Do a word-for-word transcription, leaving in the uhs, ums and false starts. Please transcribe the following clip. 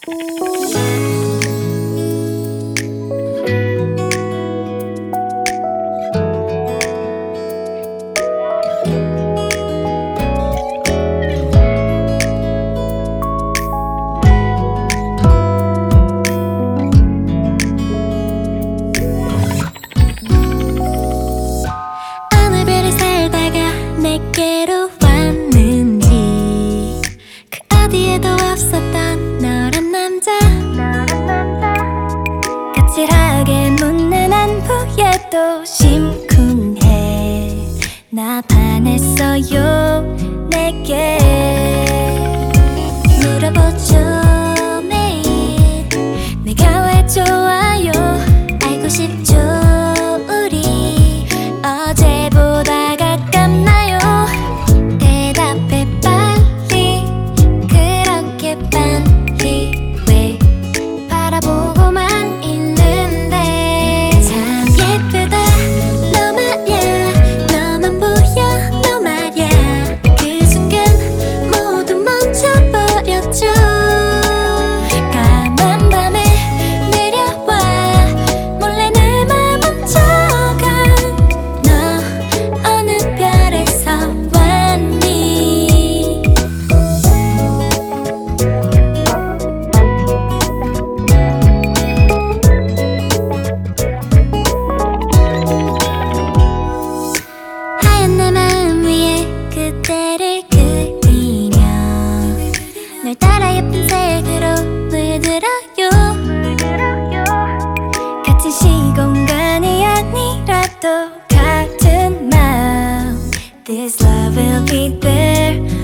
내게로 왔는지 그 어디에도 없었던 너란 남자 까칠하게 묻는 안부에도 심쿵해 나 반했어요 내게 물어보죠 매일 내가 왜 좋아요 알고 싶죠 우리 어제보다 가깝나요 바라보고만 있는데 참 예쁘다 너 말야 너만 보여 너 말야 그 순간 모두 멈춰버렸죠 까만 밤에 내려와 몰래 내 맘 훔쳐가 너 어느 별에서 왔니 내 마음 위에 그때를 그리며 널 따라 예쁜 색으로 물들어요 같은 시공간이 아니라도 같은 마음 This love will be there